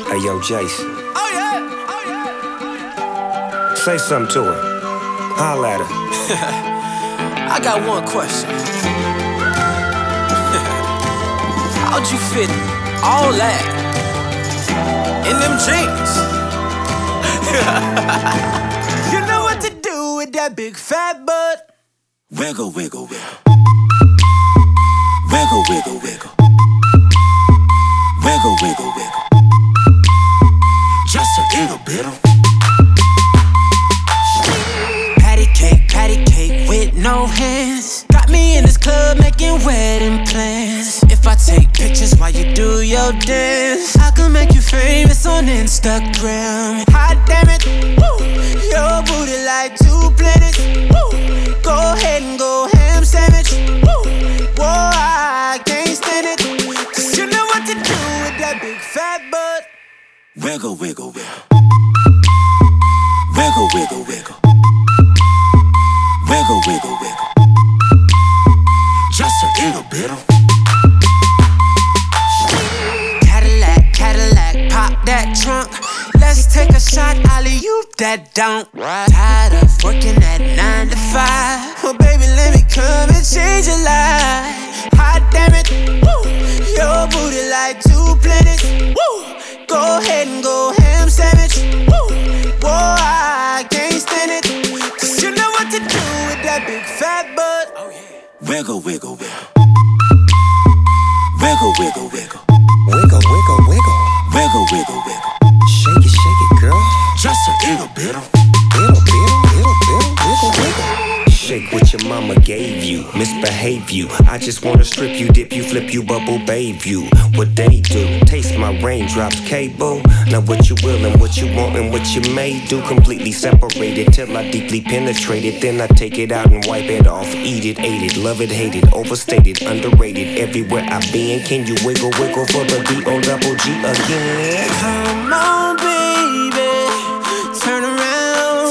Hey, yo, Jason. Oh yeah, oh yeah. Say something to her. Holla at her. I got one question. How'd you fit all that in them jeans? You know what to do with that big fat butt. Wiggle, wiggle, wiggle. Wiggle, wiggle, wiggle. Wiggle, wiggle, wiggle. Just a little bit of Patty cake with no hands. Got me in this club making wedding plans. If I take pictures while you do your dance, I can make you famous on Instagram. Hot damn it, woo. Your booty like 2 planets, woo. Go ahead and go ham sandwich, woo. Whoa, I can't stand it, 'cause you know what to do with that big fat butt. wiggle, wiggle, wiggle. Wiggle, wiggle, wiggle. Wiggle, wiggle, wiggle. Just a little bit of Cadillac, pop that trunk. Let's take a shot, alley-oop that don't. Tired of working at 9 to 5. Oh baby, let me come and change your life. Hot damn it, woo. Your booty like 2 planets, woo. Go ahead and go ham sandwich, woo. Whoa, I can't stand it, 'cause you know what to do with that big fat butt. Oh yeah. wiggle, wiggle, wiggle. Wiggle, wiggle, wiggle. Wiggle, wiggle, wiggle. Wiggle, wiggle, wiggle. Shake it, girl. Just a little bit of Wiggle, wiggle. Shake what your mama gave you, misbehave you. I just wanna strip you, dip you, flip you, bubble babe you. What they do, taste my raindrops cable. Now what you will and what you want and what you may do. Completely separated till I deeply penetrate it. Then I take it out and wipe it off. Eat it, ate it, love it, hate it. Overstated, underrated, everywhere I've been. Can you wiggle, wiggle for the D-O-double-G again? Come on, baby, turn around.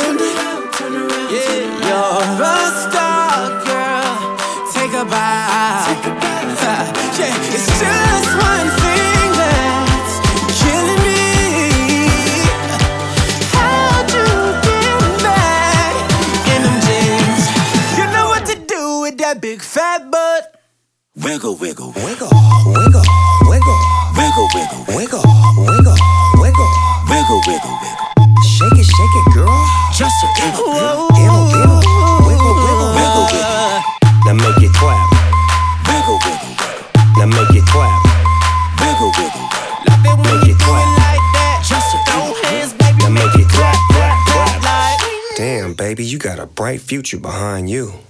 Yeah, you're a star, girl. Take a bow. Yeah, it's just one thing that's killing me. How'd you get back in them jeans? You know what to do with that big fat butt. wiggle, wiggle, wiggle. Wiggle, wiggle, wiggle. Wiggle, wiggle, Wiggle, wiggle, wiggle. wiggle, wiggle, wiggle. Shake it, girl. Just a little bit of Wiggle, wiggle. wiggle, wiggle. Now make it clap. Wiggle, wiggle, wiggle. Now make it clap. Wiggle, wiggle, wiggle. Love it when Make you it do clap. it like that. Just a Throw little hands, baby. Now make it clap, clap, clap. like. Damn, baby, you got a bright future behind you.